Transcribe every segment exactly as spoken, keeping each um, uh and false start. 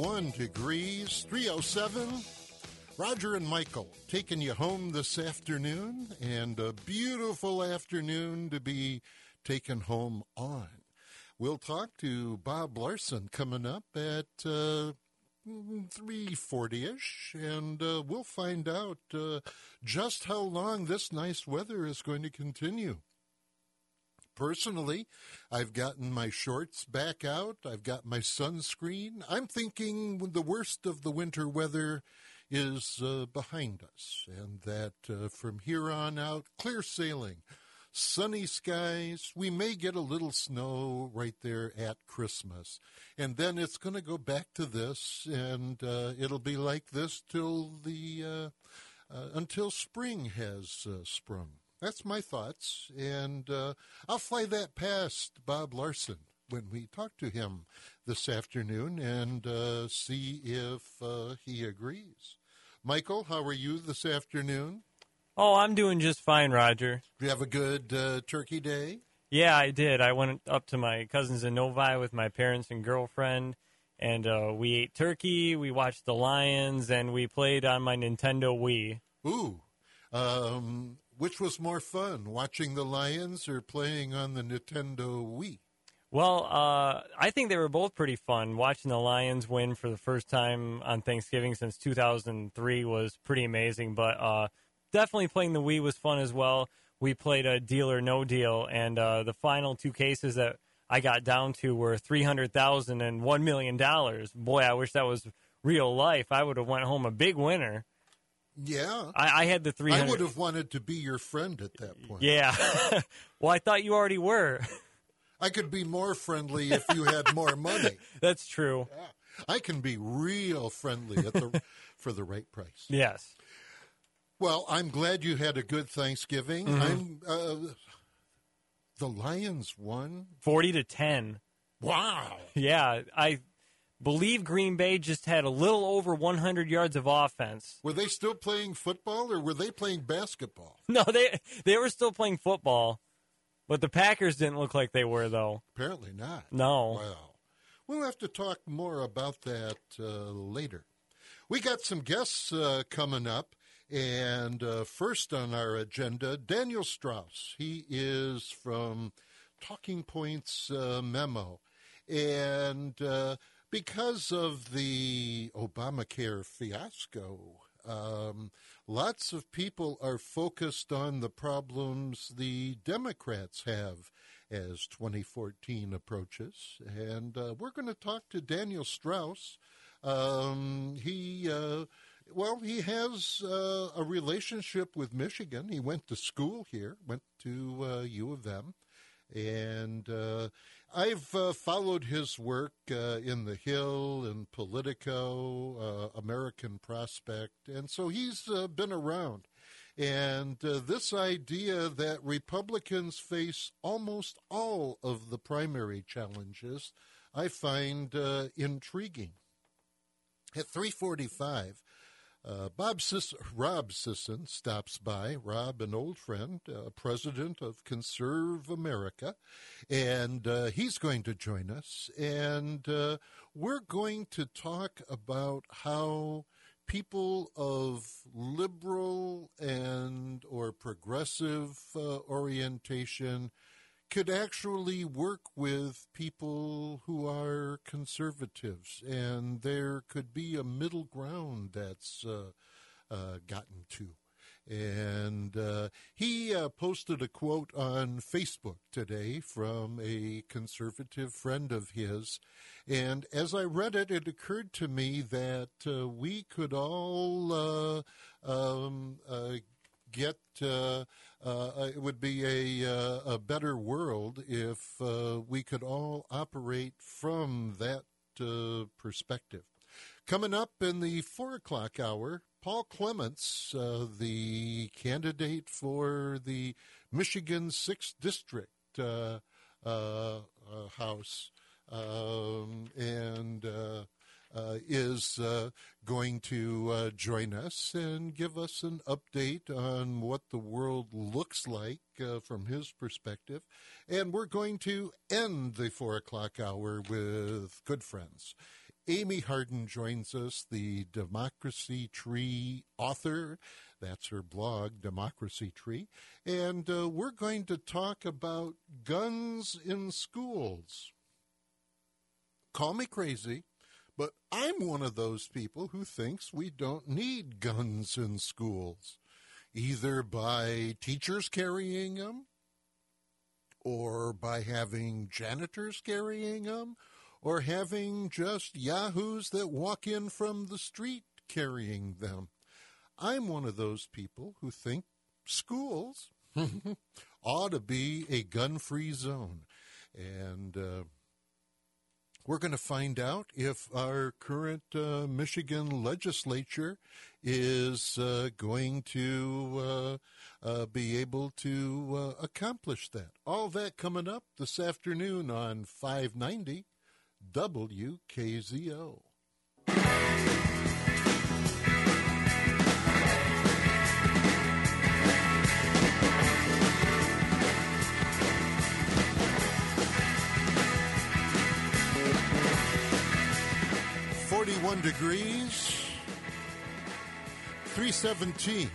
one degrees, three oh seven. Roger and Michael taking you home this afternoon, and a beautiful afternoon to be taken home on. We'll talk to Bob Larson coming up at uh, three forty-ish, and uh, we'll find out uh, just how long this nice weather is going to continue. Personally, I've gotten my shorts back out. I've got my sunscreen. I'm thinking the worst of the winter weather is uh, behind us, and that uh, from here on out, clear sailing, sunny skies. We may get a little snow right there at Christmas, and then it's going to go back to this, and uh, it'll be like this till the uh, uh, until spring has uh, sprung. That's my thoughts, and uh, I'll fly that past Bob Larson when we talk to him this afternoon and uh, see if uh, he agrees. Michael, how are you this afternoon? Oh, I'm doing just fine, Roger. Did you have a good uh, turkey day? Yeah, I did. I went up to my cousins in Novi with my parents and girlfriend, and uh, we ate turkey, we watched the Lions, and we played on my Nintendo Wii. Ooh. Um... Which was more fun, watching the Lions or playing on the Nintendo Wii? Well, uh, I think they were both pretty fun. Watching the Lions win for the first time on Thanksgiving since two thousand three was pretty amazing, but uh, definitely playing the Wii was fun as well. We played a Deal or No Deal, and uh, the final two cases that I got down to were three hundred thousand dollars and one million dollars. Boy, I wish that was real life. I would have went home a big winner. Yeah. I, I had the three hundred. I would have wanted to be your friend at that point. Yeah. Well, I thought you already were. I could be more friendly if you had more money. That's true. Yeah. I can be real friendly at the for the right price. Yes. Well, I'm glad you had a good Thanksgiving. Mm-hmm. I'm uh, the Lions won forty to ten. Wow. Yeah, I believe Green Bay just had a little over one hundred yards of offense. Were they still playing football or were they playing basketball? No, they they were still playing football, but the Packers didn't look like they were, though. Apparently not. No. Wow. We'll have to talk more about that uh, later. We got some guests uh, coming up, and uh, first on our agenda, Daniel Strauss. He is from Talking Points uh, Memo, and uh, because of the Obamacare fiasco, um, lots of people are focused on the problems the Democrats have as twenty fourteen approaches. And uh, we're going to talk to Daniel Strauss. Um, he, uh, well, he has uh, a relationship with Michigan. He went to school here, went to uh, U of M. And uh, I've uh, followed his work uh, in The Hill and Politico, uh, American Prospect, and so he's uh, been around. And uh, this idea that Republicans face almost all of the primary challenges, I find uh, intriguing. At three forty-five, Uh, Bob Sis- Rob Sisson stops by. Rob, an old friend, uh, president of Conserve America, and uh, he's going to join us. And uh, we're going to talk about how people of liberal and or progressive uh, orientation could actually work with people who are conservatives, and there could be a middle ground that's uh, uh, gotten to. And uh, he uh, posted a quote on Facebook today from a conservative friend of his, and as I read it, it occurred to me that uh, we could all uh, um, uh, get uh, uh, it would be a, uh, a better world if uh, we could all operate from that uh, perspective. Coming up in the four o'clock hour, Paul Clements, uh, the candidate for the Michigan sixth District uh, uh, uh, House, um, and uh, Uh, is uh, going to uh, join us and give us an update on what the world looks like uh, from his perspective. And we're going to end the four o'clock hour with good friends. Amy Harden joins us, the Democracy Tree author. That's her blog, Democracy Tree. And uh, we're going to talk about guns in schools. Call me crazy, but I'm one of those people who thinks we don't need guns in schools, either by teachers carrying them or by having janitors carrying them, or having just yahoos that walk in from the street carrying them. I'm one of those people who think schools ought to be a gun-free zone. And uh, we're going to find out if our current uh, Michigan legislature is uh, going to uh, uh, be able to uh, accomplish that. All that coming up this afternoon on five ninety W K Z O. forty-one degrees, three seventeen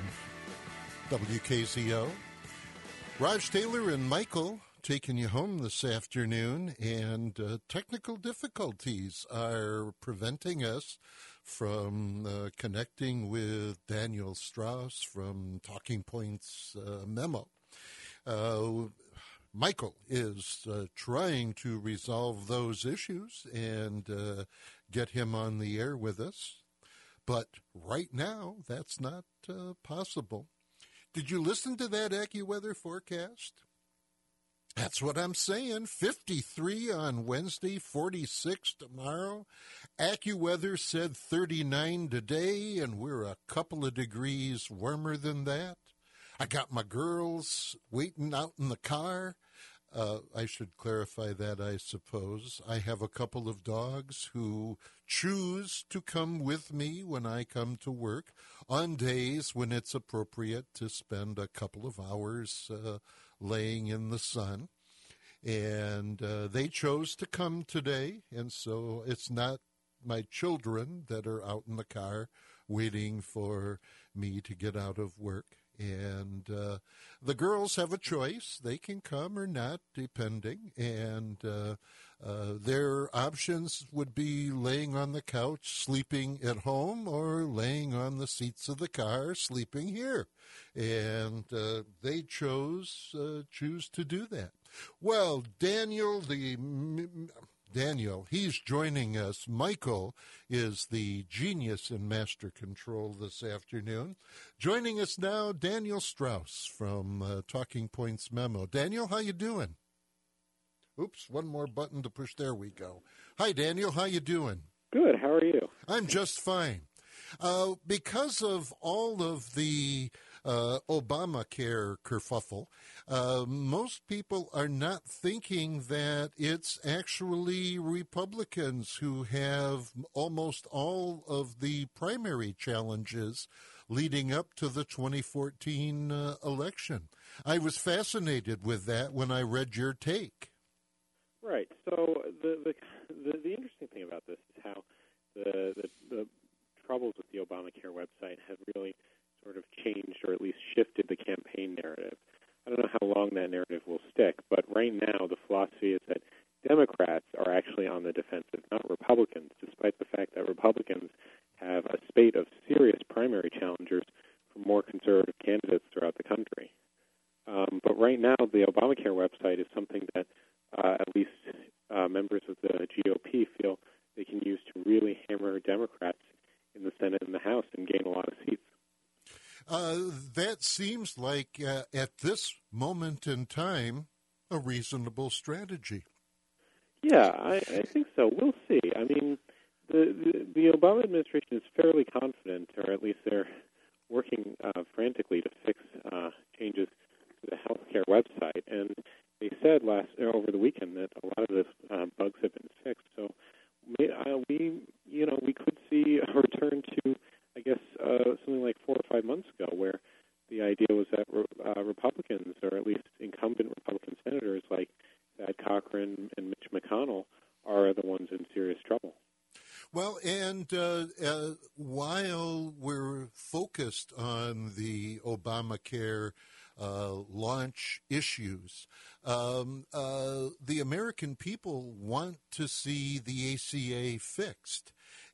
W K Z O. Raj Taylor and Michael taking you home this afternoon, and uh, technical difficulties are preventing us from uh, connecting with Daniel Strauss from Talking Points uh, Memo. Uh, Michael is uh, trying to resolve those issues and uh, get him on the air with us, but right now that's not uh, possible. Did you listen to that AccuWeather forecast? That's what I'm saying. fifty-three on Wednesday, forty-six tomorrow. AccuWeather said thirty-nine today, and we're a couple of degrees warmer than that. I got my girls waiting out in the car. Uh, I should clarify that, I suppose. I have a couple of dogs who choose to come with me when I come to work on days when it's appropriate to spend a couple of hours uh, laying in the sun. And uh, they chose to come today, and so it's not my children that are out in the car waiting for me to get out of work. And uh, the girls have a choice. They can come or not, depending. And uh, uh, their options would be laying on the couch, sleeping at home, or laying on the seats of the car, sleeping here. And uh, they chose uh, choose to do that. Well, Daniel, the... Daniel, he's joining us. Michael is the genius in master control this afternoon. Joining us now, Daniel Strauss from uh, Talking Points Memo. Daniel, how you doing? Oops, one more button to push. There we go. Hi, Daniel. How you doing? Good. How are you? I'm just fine. Uh, because of all of the uh, Obamacare kerfuffle, uh, most people are not thinking that it's actually Republicans who have almost all of the primary challenges leading up to the twenty fourteen uh, election. I was fascinated with that when I read your take. Right. So the the the, the interesting thing about this is how the, the the troubles with the Obamacare website have really sort of changed, or at least shifted, the campaign narrative. I don't know how long that narrative will stick, but right now the philosophy is that Democrats are actually on the defensive, not Republicans, despite the fact that Republicans have a spate of serious primary challengers from more conservative candidates throughout the country. Um, but right now the Obamacare website is something that uh, at least uh, members of the G O P feel they can use to really hammer Democrats in the Senate and the House and gain a lot of seats. Uh, that seems like, uh, at this moment in time, a reasonable strategy. Yeah, I, I think so. We'll see. I mean, the, the, the Obama administration is fairly confident, or at least they're working uh, frantically to fix uh, changes to the healthcare website. And they said last over the weekend that a lot of the uh, bugs have been fixed. So uh, we, you know, we could see a return to, I guess, uh, something like four or five months ago, where the idea was that uh, Republicans, or at least incumbent Republican senators like Thad Cochran and Mitch McConnell, are the ones in serious trouble. Well, And uh, uh, while we're focused on the Obamacare uh, launch issues, um, uh, the American people want to see the A C A fixed.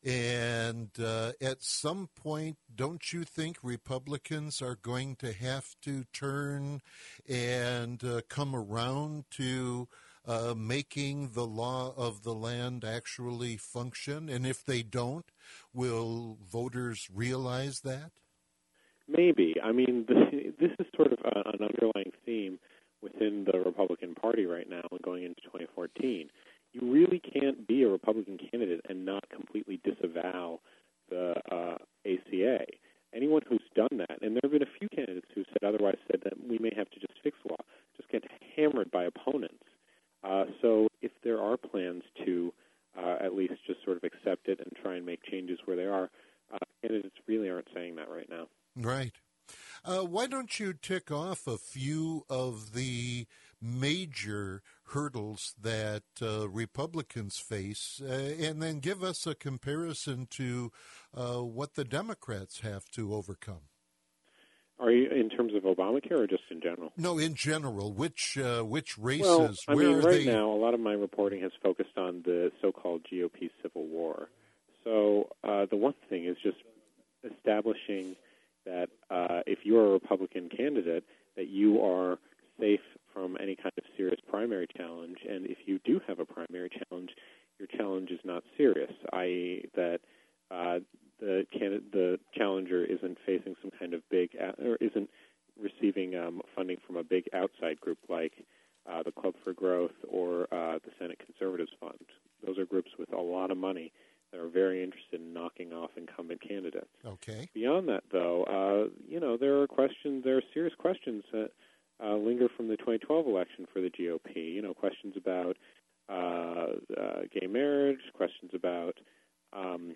And uh, at some point, don't you think Republicans are going to have to turn and uh, come around to uh, making the law of the land actually function? And if they don't, will voters realize that? Maybe. I mean, this, this is sort of a, an underlying theme within the Republican Party right now going into twenty fourteen. You really can't be a Republican candidate and not completely disavow the uh, A C A. Anyone who's done that, and there have been a few candidates who said otherwise, said that we may have to just fix the law, just get hammered by opponents. Uh, so if there are plans to uh, at least just sort of accept it and try and make changes where they are, uh, candidates really aren't saying that right now. Right. Uh, why don't you tick off a few of the major hurdles that uh, Republicans face, uh, and then give us a comparison to uh, what the Democrats have to overcome? Are you in terms of Obamacare or just in general? No, in general. Which uh, which races? Well, I where mean, are right they? now, a lot of my reporting has focused on the so-called G O P civil war. So uh, the one thing is just establishing that uh, if you're a Republican candidate, that you are safe from any kind of serious primary challenge, and if you do have a primary challenge, your challenge is not serious, that is that uh, the candidate, the challenger isn't facing some kind of big, or isn't receiving um, funding from a big outside group like uh, the Club for Growth or uh, the Senate Conservatives Fund. Those are groups with a lot of money that are very interested in knocking off incumbent candidates. Okay. Beyond that, though, uh, you know, there are questions, there are serious questions that uh, linger from the twenty twelve election for the G O P. You know, questions about uh, uh, gay marriage, questions about um,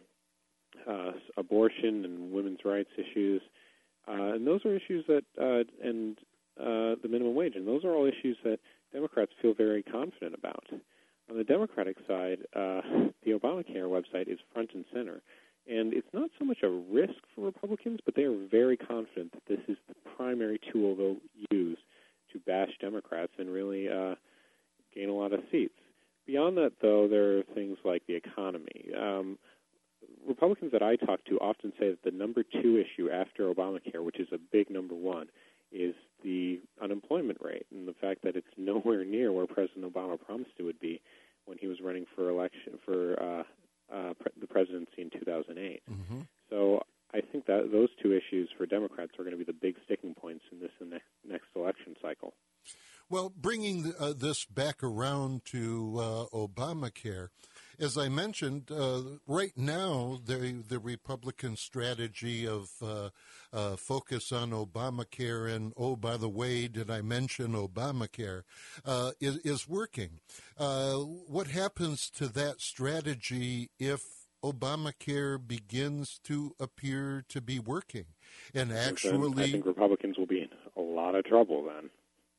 uh, abortion and women's rights issues, uh, and those are issues that, uh, and uh, the minimum wage, and those are all issues that Democrats feel very confident about. On the Democratic side, uh, the Obamacare website is front and center. And it's not so much a risk for Republicans, but they are very confident that this is the primary tool they'll use to bash Democrats and really uh, gain a lot of seats. Beyond that, though, there are things like the economy. Um, Republicans that I talk to often say that the number two issue after Obamacare, which is a big number one, is the unemployment rate and the fact that it's nowhere near where President Obama promised it would be when he was running for election for uh, uh, pre- the presidency in two thousand eight. Mm-hmm. So I think that those two issues for Democrats are going to be the big sticking points in this ne- next election cycle. Well, bringing uh, this back around to uh, Obamacare, as I mentioned, uh, right now the the Republican strategy of uh, uh, focus on Obamacare and, oh, by the way, did I mention Obamacare, uh, is, is working. Uh, what happens to that strategy if Obamacare begins to appear to be working? And actually, I think Republicans will be in a lot of trouble then.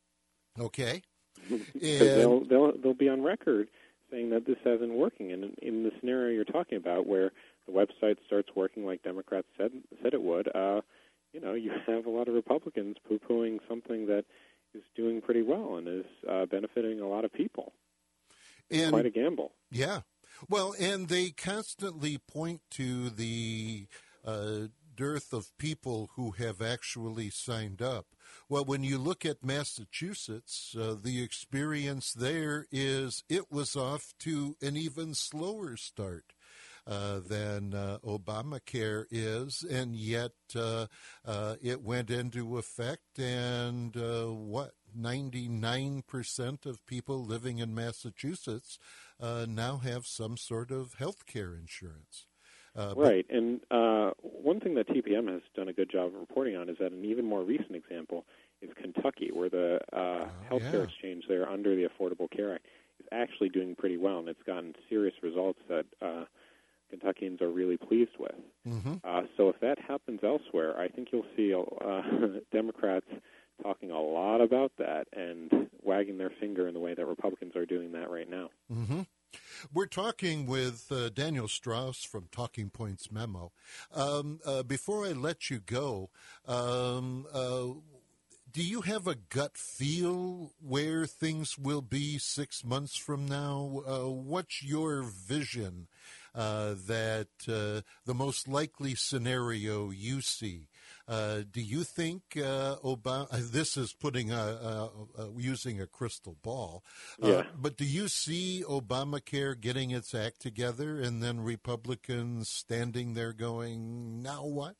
Okay. Because they'll, they'll, they'll be on record saying that this hasn't working. And in, in the scenario you're talking about where the website starts working like Democrats said said it would, uh, you know, you have a lot of Republicans poo-pooing something that is doing pretty well and is uh, benefiting a lot of people. It's and, quite a gamble. Yeah. Well, and they constantly point to the uh, dearth of people who have actually signed up. Well, when you look at Massachusetts, uh, the experience there is it was off to an even slower start uh, than uh, Obamacare is, and yet uh, uh, it went into effect, and uh, what, ninety-nine percent of people living in Massachusetts uh, now have some sort of health care insurance. Uh, right, and uh, one thing that T P M has done a good job of reporting on is that an even more recent example is Kentucky, where the uh, oh, health care yeah. exchange there under the Affordable Care Act is actually doing pretty well, and it's gotten serious results that uh, Kentuckians are really pleased with. Mm-hmm. Uh, so if that happens elsewhere, I think you'll see uh, Democrats talking a lot about that and wagging their finger in the way that Republicans are doing that right now. Mm-hmm. We're talking with uh, Daniel Strauss from Talking Points Memo. Um, uh, before I let you go, um, uh, do you have a gut feel where things will be six months from now? Uh, what's your vision uh, that uh, the most likely scenario you see? Uh, do you think uh, Obama? This is putting a, a, a using a crystal ball. Uh, Yeah. But do you see Obamacare getting its act together, and then Republicans standing there going, "Now what?"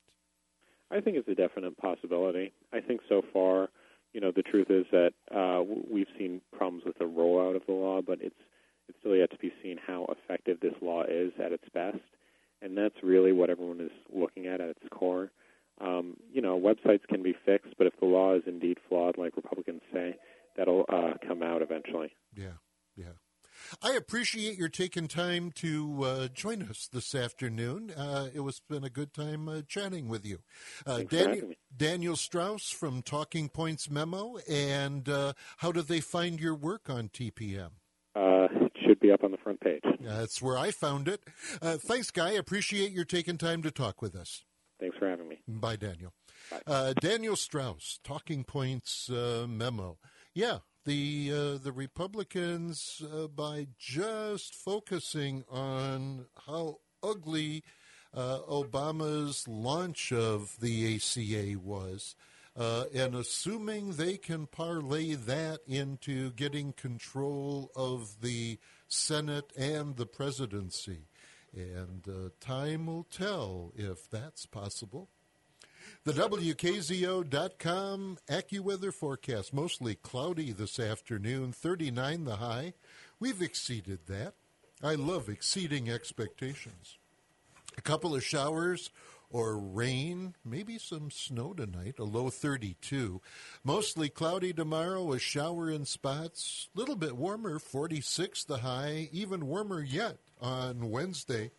I think it's a definite possibility. I think so far, you know, the truth is that uh, we've seen problems with the rollout of the law, but it's it's still yet to be seen how effective this law is at its best, and that's really what everyone is looking at at its core. Um, you know, websites can be fixed, but if the law is indeed flawed, like Republicans say, that'll uh, come out eventually. Yeah, yeah. I appreciate your taking time to uh, join us this afternoon. Uh, it was been a good time uh, chatting with you. Uh, Thanks for Daniel, having me. Daniel Strauss from Talking Points Memo. And uh, how do they find your work on T P M? Uh, it should be up on the front page. That's where I found it. Uh, thanks, Guy. Appreciate your taking time to talk with us. Thanks for having me. Bye, Daniel. Bye. Uh, Daniel Strauss, Talking Points uh, Memo. Yeah, the uh, the Republicans, uh, by just focusing on how ugly uh, Obama's launch of the A C A was, uh, and assuming they can parlay that into getting control of the Senate and the presidency. And uh, time will tell if that's possible. The W K Z O dot com AccuWeather forecast, mostly cloudy this afternoon, thirty-nine the high. We've exceeded that. I love exceeding expectations. A couple of showers or rain, maybe some snow tonight, a low thirty-two. Mostly cloudy tomorrow, a shower in spots, a little bit warmer, forty-six the high, even warmer yet on Wednesday,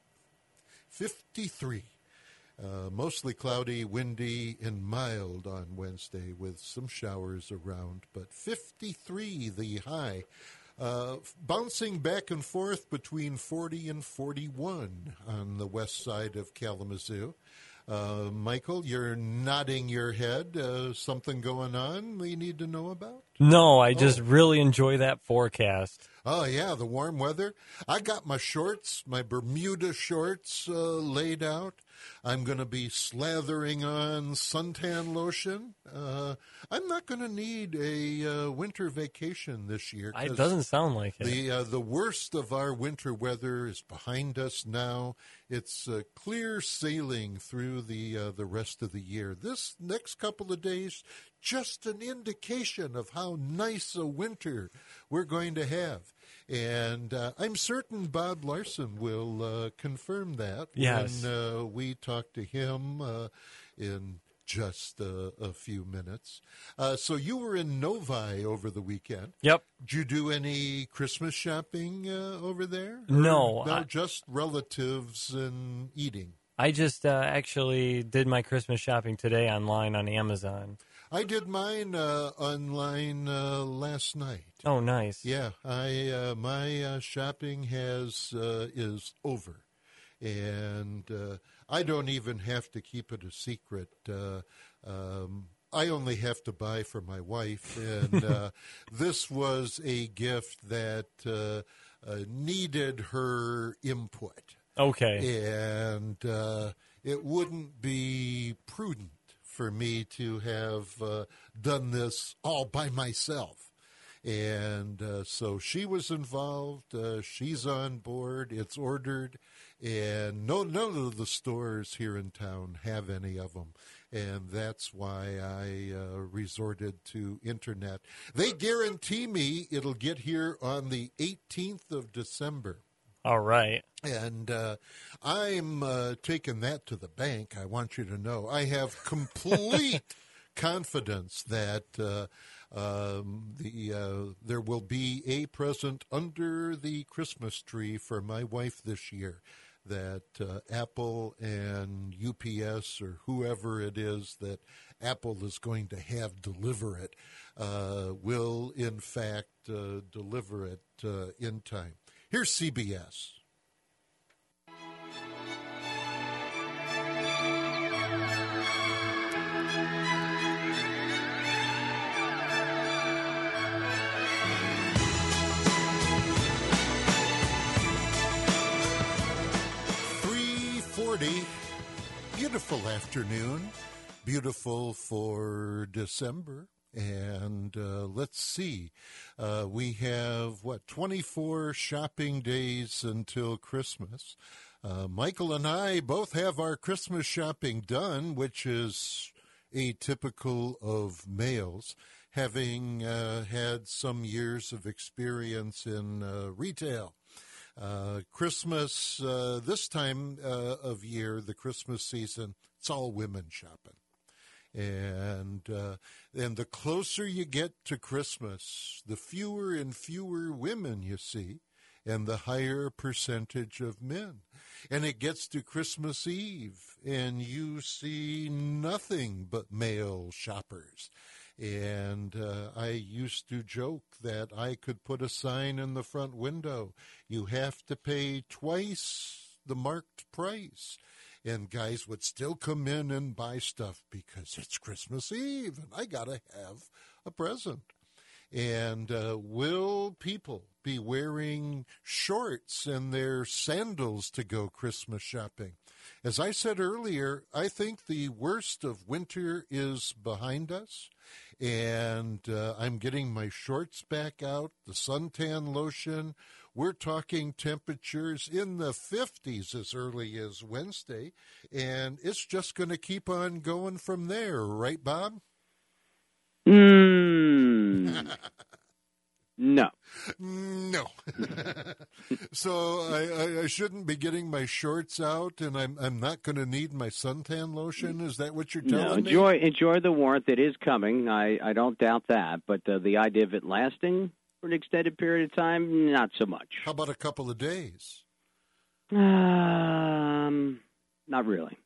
fifty-three. Uh, mostly cloudy, windy, and mild on Wednesday with some showers around, but fifty-three the high. Uh, bouncing back and forth between forty and forty-one on the west side of Kalamazoo. Uh, Michael, you're nodding your head. Uh, something going on we need to know about? No, I just Oh. really enjoy that forecast. Oh, yeah, the warm weather. I got my shorts, my Bermuda shorts uh, laid out. I'm going to be slathering on suntan lotion. Uh, I'm not going to need a uh, winter vacation this year. It 'cause doesn't sound like it. The uh, the worst of our winter weather is behind us now. It's uh, clear sailing through the uh, the rest of the year. This next couple of days, just an indication of how nice a winter we're going to have. And uh, I'm certain Bob Larson will uh, confirm that Yes. when uh, we talk to him uh, in just uh, a few minutes. Uh, so you were in Novi over the weekend. Yep. Did you do any Christmas shopping uh, over there? Or No, no, I- just relatives and eating. I just uh, actually did my Christmas shopping today online on Amazon. I did mine uh, online uh, last night. Oh, nice. Yeah, I uh, my uh, shopping has uh, is over, and uh, I don't even have to keep it a secret. Uh, um, I only have to buy for my wife, and uh, this was a gift that uh, uh, needed her input. Okay. And uh, it wouldn't be prudent for me to have uh, done this all by myself. And uh, so she was involved. Uh, she's on board. It's ordered. And no, none of the stores here in town have any of them. And that's why I uh, resorted to internet. They guarantee me it'll get here on the eighteenth of December. All right. And uh, I'm uh, taking that to the bank. I want you to know. I have complete confidence that uh, um, the uh, there will be a present under the Christmas tree for my wife this year. That uh, Apple and U P S or whoever it is that Apple is going to have deliver it uh, will, in fact, uh, deliver it uh, in time. Here's C B S. three forty, beautiful afternoon, beautiful for December. And uh, let's see, uh, we have, what, twenty-four shopping days until Christmas. Uh, Michael and I both have our Christmas shopping done, which is atypical of males, having uh, had some years of experience in uh, retail. Uh, Christmas, uh, this time uh, of year, the Christmas season, it's all women shopping. And uh, and the closer you get to Christmas, the fewer and fewer women you see, and the higher percentage of men. And it gets to Christmas Eve, and you see nothing but male shoppers. And uh, I used to joke that I could put a sign in the front window, you have to pay twice the marked price. And guys would still come in and buy stuff because it's Christmas Eve and I got to have a present. And uh, will people be wearing shorts and their sandals to go Christmas shopping? As I said earlier, I think the worst of winter is behind us. And uh, I'm getting my shorts back out, the suntan lotion. We're talking temperatures in the fifties as early as Wednesday, and it's just going to keep on going from there, right, Bob? Mm. No. No. So I, I, I shouldn't be getting my shorts out, and I'm I'm not going to need my suntan lotion? Is that what you're telling no, me? enjoy, enjoy the warmth. It is coming. I, I don't doubt that. But uh, the idea of it lasting for an extended period of time, not so much. How about a couple of days? Um, not really.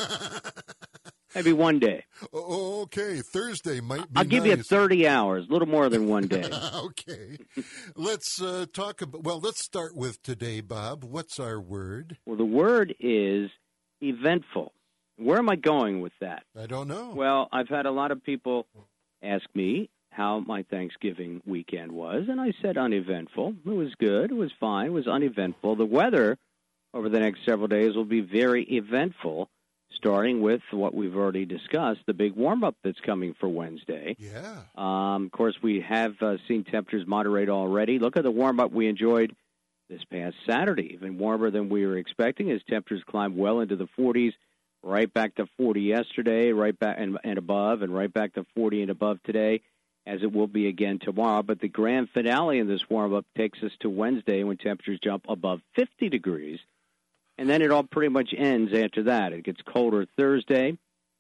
Maybe one day. Oh, okay, Thursday might be I'll give nice. you thirty hours, a little more than one day. Okay. Let's uh, talk about, well, let's start with today, Bob. What's our word? Well, the word is eventful. Where am I going with that? I don't know. Well, I've had a lot of people ask me how my Thanksgiving weekend was, and I said uneventful. It was good. It was fine. It was uneventful. The weather over the next several days will be very eventful, starting with what we've already discussed, the big warm-up that's coming for Wednesday. Yeah. Um, of course, we have uh, seen temperatures moderate already. Look at the warm-up we enjoyed this past Saturday, even warmer than we were expecting as temperatures climbed well into the forties, right back to forty yesterday, right back and, and above, and right back to forty and above today, as it will be again tomorrow. But the grand finale in this warm-up takes us to Wednesday when temperatures jump above fifty degrees. And then it all pretty much ends after that. It gets colder Thursday.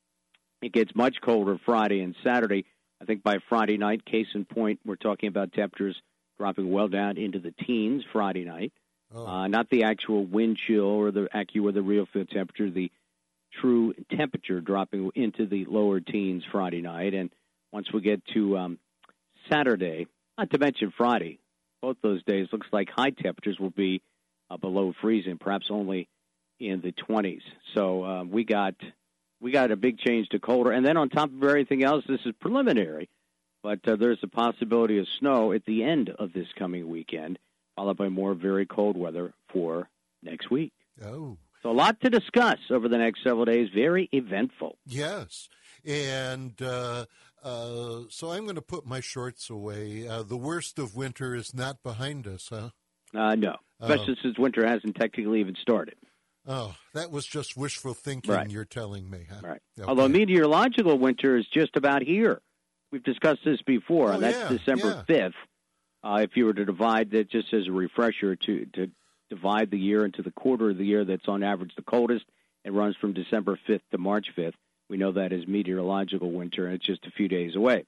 It gets much colder Friday and Saturday. I think by Friday night, case in point, we're talking about temperatures dropping well down into the teens Friday night. Oh. Uh, not the actual wind chill or the AccuWeather or the real field temperature, the true temperature dropping into the lower teens Friday night. And once we get to um, Saturday, not to mention Friday, both those days, looks like high temperatures will be Uh, below freezing, perhaps only in the twenties. So uh, we got we got a big change to colder. And then on top of everything else, this is preliminary, but uh, there's a possibility of snow at the end of this coming weekend, followed by more very cold weather for next week. Oh. So a lot to discuss over the next several days. Very eventful. Yes. And uh, uh, so I'm going to put my shorts away. Uh, the worst of winter is not behind us, huh? Uh, no, especially oh. since winter hasn't technically even started. Oh, that was just wishful thinking right. you're telling me, huh? Right. Okay. Although meteorological winter is just about here. We've discussed this before, oh, and that's yeah, December yeah. fifth. Uh, if you were to divide that, just as a refresher, to, to divide the year into the quarter of the year that's on average the coldest, it runs from December fifth to March fifth. We know that is meteorological winter, and it's just a few days away.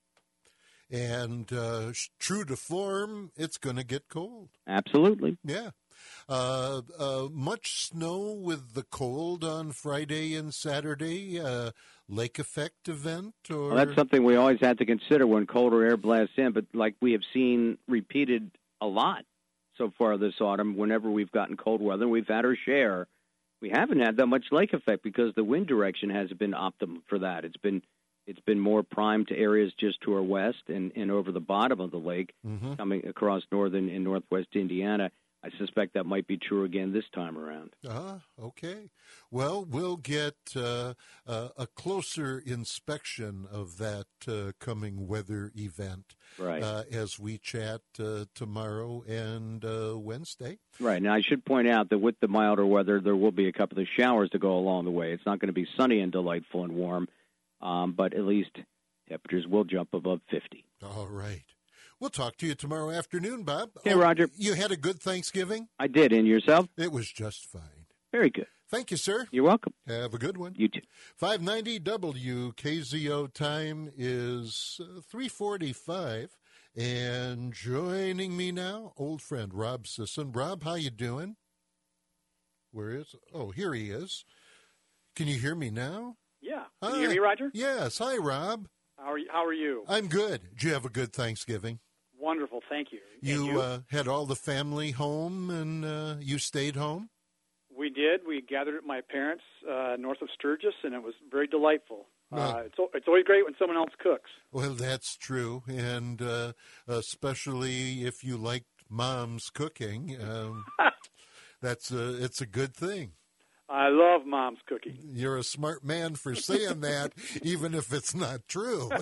And uh, true to form, it's going to get cold. Absolutely. Yeah. Uh, uh, much snow with the cold on Friday and Saturday, uh, lake effect event? Or well, that's something we always have to consider when colder air blasts in, but like we have seen repeated a lot so far this autumn. Whenever we've gotten cold weather, we've had our share. We haven't had that much lake effect because the wind direction hasn't been optimum for that. It's been it's been more primed to areas just to our west and, and over the bottom of the lake, mm-hmm. coming across northern and northwest Indiana. I suspect that might be true again this time around. Ah, okay. Well, we'll get uh, uh, a closer inspection of that uh, coming weather event right. uh, as we chat uh, tomorrow and uh, Wednesday. Right. Now, I should point out that with the milder weather, there will be a couple of showers to go along the way. It's not going to be sunny and delightful and warm, um, but at least temperatures will jump above fifty. All right. We'll talk to you tomorrow afternoon, Bob. Hey, oh, Roger. You had a good Thanksgiving? I did. And yourself? It was just fine. Very good. Thank you, sir. You're welcome. Have a good one. You too. five ninety W K Z O time is uh, three forty-five. And joining me now, old friend Rob Sisson. Rob, how you doing? Where is Oh, here he is. Can you hear me now? Yeah. Hi. Can you hear me, Roger? Yes. Hi, Rob. How are you? How are you? I'm good. Did you have a good Thanksgiving? Wonderful. Thank you. You, you? Uh, had all the family home, and uh, you stayed home? We did. We gathered at my parents' uh, north of Sturgis, and it was very delightful. Well, uh, it's it's always great when someone else cooks. Well, that's true, and uh, especially if you like mom's cooking, um, that's a, it's a good thing. I love mom's cooking. You're a smart man for saying that, even if it's not true.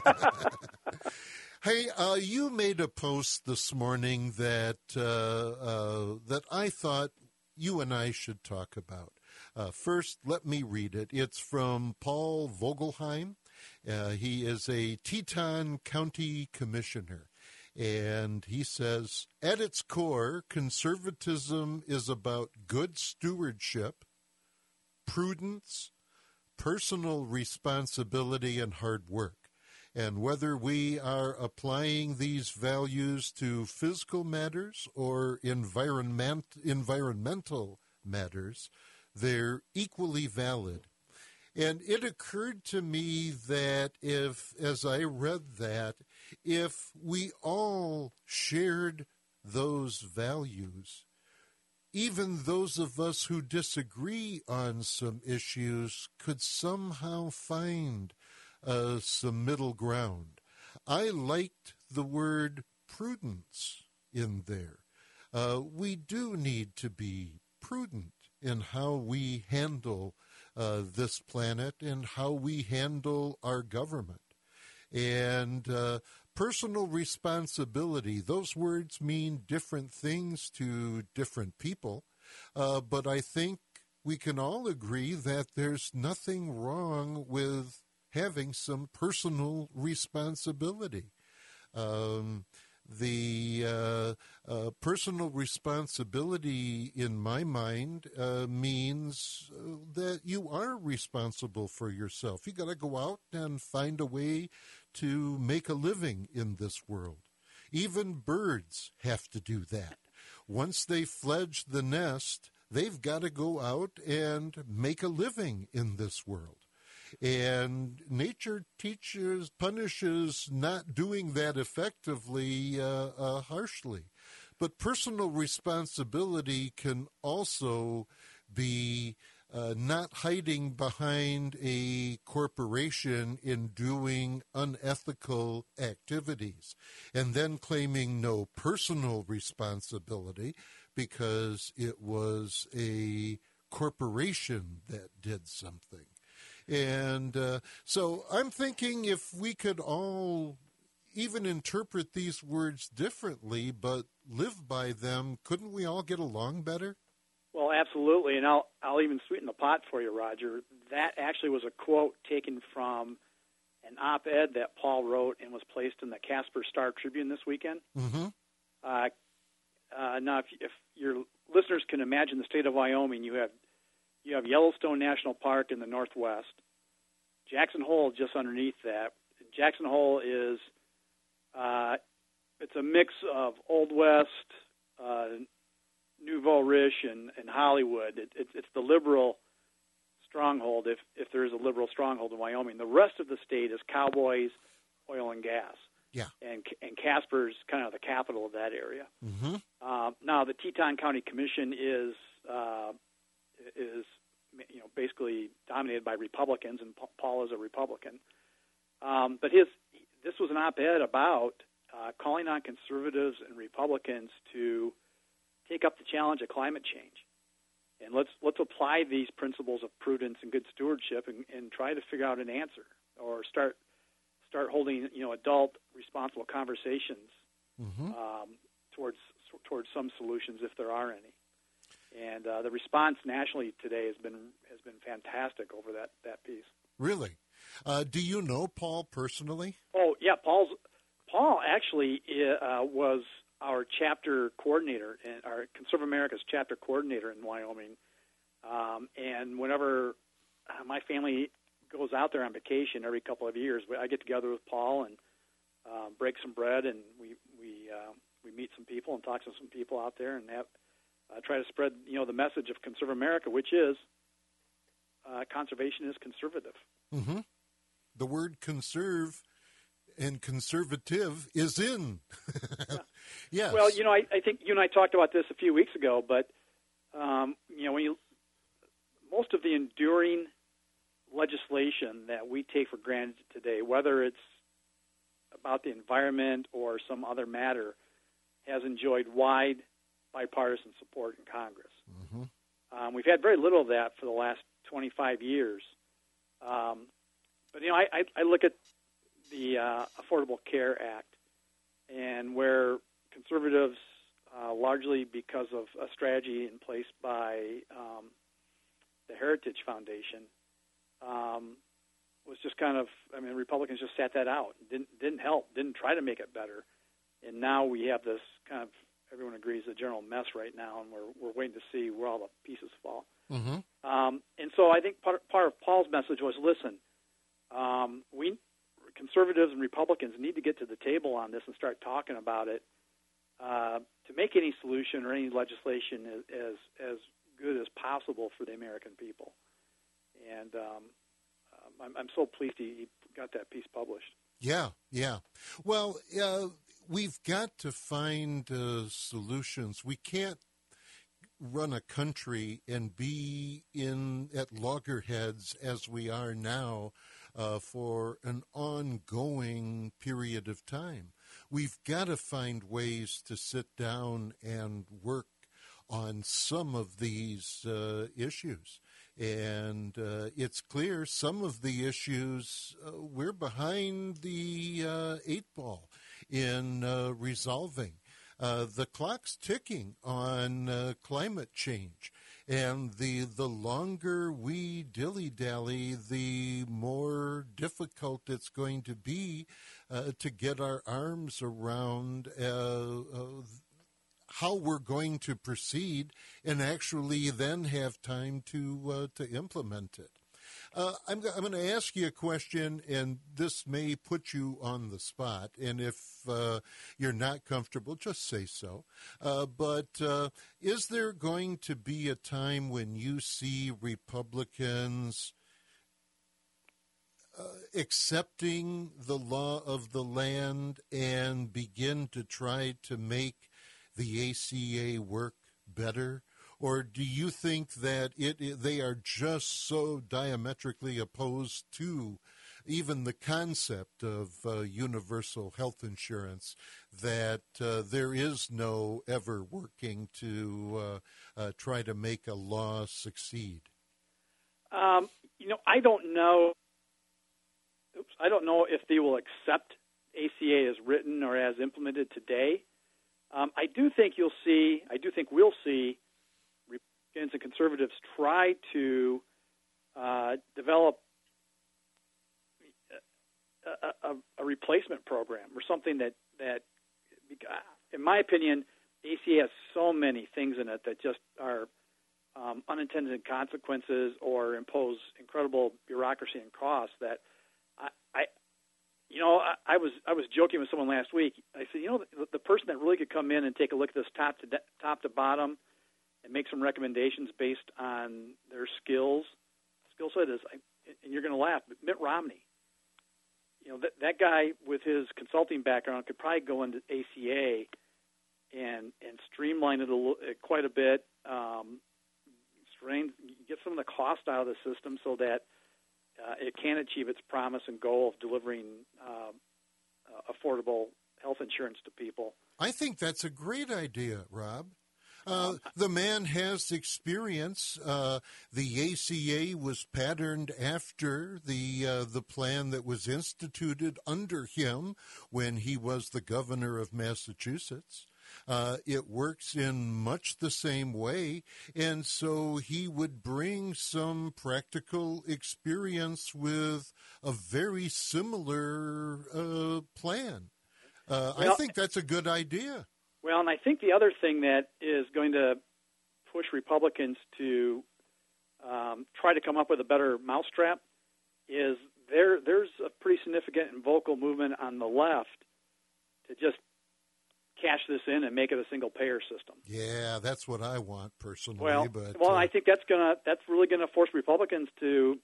Hey, uh, you made a post this morning that uh, uh, that I thought you and I should talk about. Uh, first, let me read it. It's from Paul Vogelheim. Uh, he is a Teton County Commissioner. And he says, at its core, conservatism is about good stewardship, prudence, personal responsibility, and hard work. And whether we are applying these values to physical matters or environment, environmental matters, they're equally valid. And it occurred to me that if, as I read that, if we all shared those values, even those of us who disagree on some issues could somehow find uh, some middle ground. I liked the word prudence in there. Uh, we do need to be prudent in how we handle uh, this planet and how we handle our government. And uh, personal responsibility, those words mean different things to different people, uh, but I think we can all agree that there's nothing wrong with having some personal responsibility. Um, the uh, uh, personal responsibility, in my mind, uh, means uh, that you are responsible for yourself. You got to go out and find a way to make a living in this world. Even birds have to do that. Once they fledge the nest, they've got to go out and make a living in this world. And nature teaches, punishes not doing that effectively uh, uh, harshly. But personal responsibility can also be uh, not hiding behind a corporation in doing unethical activities and then claiming no personal responsibility because it was a corporation that did something. And uh, so I'm thinking if we could all even interpret these words differently but live by them, couldn't we all get along better? Well, absolutely, and I'll I'll even sweeten the pot for you, Roger. That actually was a quote taken from an op-ed that Paul wrote and was placed in the Casper Star Tribune this weekend. Mm-hmm. Uh, uh, now, if, if your listeners can imagine the state of Wyoming, you have You have Yellowstone National Park in the northwest. Jackson Hole just underneath that. Jackson Hole is uh, it's a mix of Old West, uh, Nouveau Riche, and, and Hollywood. It, it, it's the liberal stronghold, if if there is a liberal stronghold in Wyoming. The rest of the state is cowboys, oil and gas. Yeah. And and Casper's kind of the capital of that area. Mm-hmm. Uh, now, the Teton County Commission is uh, is you know basically dominated by Republicans, and Paul is a Republican. Um, but his this was an op-ed about uh, calling on conservatives and Republicans to take up the challenge of climate change, and let's let's apply these principles of prudence and good stewardship, and, and try to figure out an answer, or start start holding you know adult responsible conversations Mm-hmm. um, towards towards some solutions if there are any. And uh, the response nationally today has been has been fantastic over that, that piece. Really? Uh, do you know Paul personally? Oh yeah, Paul's Paul actually uh, was our chapter coordinator, and our Conserve America's chapter coordinator in Wyoming. Um, and whenever uh, my family goes out there on vacation every couple of years, I get together with Paul and uh, break some bread, and we we uh, we meet some people and talk to some people out there, and have, uh, try to spread you know the message of Conserve America, which is uh, conservation is conservative. Mm-hmm. The word conserve and conservative is in. Yeah. Yes. Well, you know, I, I think you and I talked about this a few weeks ago, but um, you know, when you most of the enduring legislation that we take for granted today, whether it's about the environment or some other matter, has enjoyed wide bipartisan support in Congress. Mm-hmm. Um, we've had very little of that for the last twenty-five years. Um, but, you know, I, I, I look at the uh, Affordable Care Act, and where conservatives, uh, largely because of a strategy in place by um, the Heritage Foundation, um, was just kind of, I mean, Republicans just sat that out, didn't didn't help, didn't try to make it better, and now we have this kind of, everyone agrees, a general mess right now, and we're we're waiting to see where all the pieces fall. Mm-hmm. Um, and so I think part part of Paul's message was, listen, um, we conservatives and Republicans need to get to the table on this and start talking about it uh, to make any solution or any legislation as, as as good as possible for the American people. And um, I'm, I'm so pleased he got that piece published. Yeah, yeah. Well, uh, we've got to find uh, solutions. We can't run a country and be in at loggerheads as we are now uh, for an ongoing period of time. We've got to find ways to sit down and work on some of these uh, issues. And uh, it's clear some of the issues uh, we're behind the uh, eight ball in uh, resolving. Uh, the clock's ticking on uh, climate change, and the the longer we dilly-dally, the more difficult it's going to be uh, to get our arms around uh, uh, how we're going to proceed and actually then have time to uh, to implement it. Uh, I'm, I'm going to ask you a question, and this may put you on the spot, and if uh, you're not comfortable, just say so. Uh, but uh, is there going to be a time when you see Republicans uh, accepting the law of the land and begin to try to make the A C A work better? Or do you think that it, it they are just so diametrically opposed to even the concept of uh, universal health insurance that uh, there is no ever working to uh, uh, try to make a law succeed? Um, you know, I don't know. Oops, I don't know if they will accept A C A as written or as implemented today. Um, I do think you'll see. I do think we'll see Republicans and conservatives try to uh, develop a, a, a replacement program or something that, that, in my opinion, A C A has so many things in it that just are um, unintended consequences or impose incredible bureaucracy and costs that I, I you know, I, I was I was joking with someone last week. I said, you know, the, the person that really could come in and take a look at this top to de- top to bottom and make some recommendations based on their skills, skill set is, and you're going to laugh, but Mitt Romney. You know, that that guy with his consulting background could probably go into A C A and and streamline it a little, quite a bit, um, strain, get some of the cost out of the system so that uh, it can achieve its promise and goal of delivering uh, uh, affordable health insurance to people. I think that's a great idea, Rob. Uh, the man has experience. Uh, the A C A was patterned after the uh, the plan that was instituted under him when he was the governor of Massachusetts. Uh, it works in much the same way, and so he would bring some practical experience with a very similar uh, plan. Uh, well, I think that's a good idea. Well, and I think the other thing that is going to push Republicans to um, try to come up with a better mousetrap is there. There's a pretty significant and vocal movement on the left to just cash this in and make it a single-payer system. Yeah, that's what I want personally. Well, but, well, uh, I think that's gonna that's really going to force Republicans to,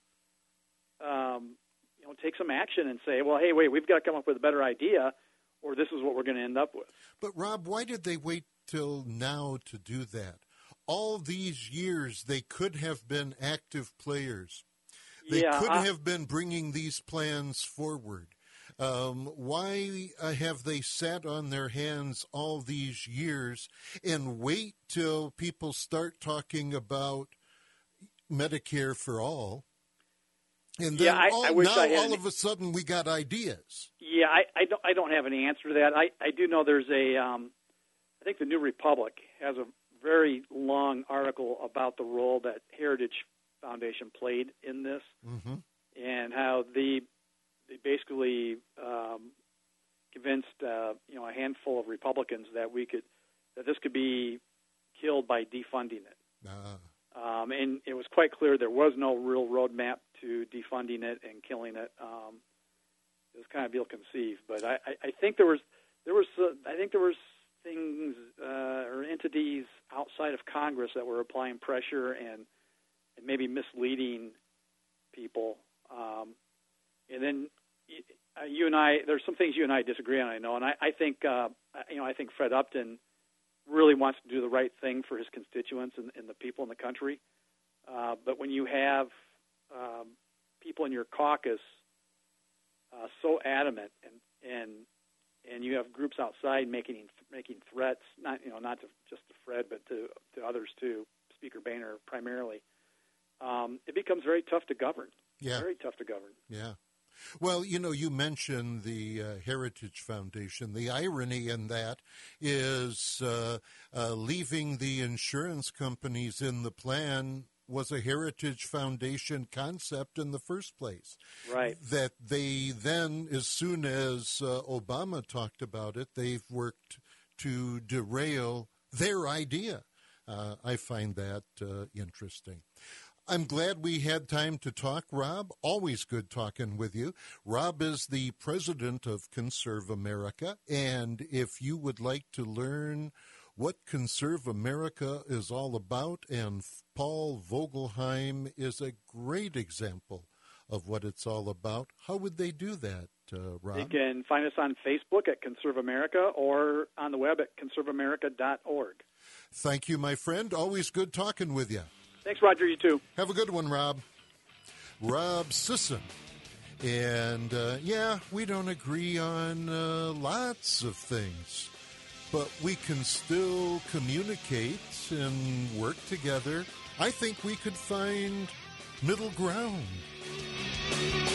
um, you know, take some action and say, well, hey, wait, we've got to come up with a better idea, or this is what we're going to end up with. But Rob, why did they wait till now to do that? All these years, they could have been active players. They yeah, could I, have been bringing these plans forward. Um, why uh, have they sat on their hands all these years and wait till people start talking about Medicare for all? And then yeah, I, all, I wish now I had all an, of a sudden we got ideas. Yeah, I, I don't I don't have any answer to that. I, I do know there's a um, I think the New Republic has a very long article about the role that Heritage Foundation played in this, Mm-hmm. and how the they basically um, convinced uh, you know a handful of Republicans that we could that this could be killed by defunding it. Uh, Um, and it was quite clear there was no real roadmap to defunding it and killing it. Um, it was kind of ill-conceived, but I, I, I think there was there was uh, I think there was things uh, or entities outside of Congress that were applying pressure and, and maybe misleading people. Um, and then uh, you and I, there's some things you and I disagree on, I know, and I, I think uh, you know I think Fred Upton really wants to do the right thing for his constituents and, and the people in the country. Uh, but when you have um, people in your caucus uh, so adamant, and and and you have groups outside making making threats, not you know not to just to Fred, but to to others too, Speaker Boehner primarily, um, it becomes very tough to govern. yeah. Very tough to govern. Yeah. Well, you know, you mentioned the uh, Heritage Foundation. The irony in that is uh, uh, leaving the insurance companies in the plan was a Heritage Foundation concept in the first place. Right. That they then, as soon as uh, Obama talked about it, they've worked to derail their idea. Uh, I find that uh, interesting. I'm glad we had time to talk, Rob. Always good talking with you. Rob is the president of Conserve America, and if you would like to learn what Conserve America is all about, and Paul Vogelheim is a great example of what it's all about, how would they do that, uh, Rob? You can find us on Facebook at Conserve America or on the web at conserve america dot org. Thank you, my friend. Always good talking with you. Thanks, Roger. You too. Have a good one, Rob. Rob Sisson. And, uh, yeah, we don't agree on uh, lots of things, but we can still communicate and work together. I think we could find middle ground.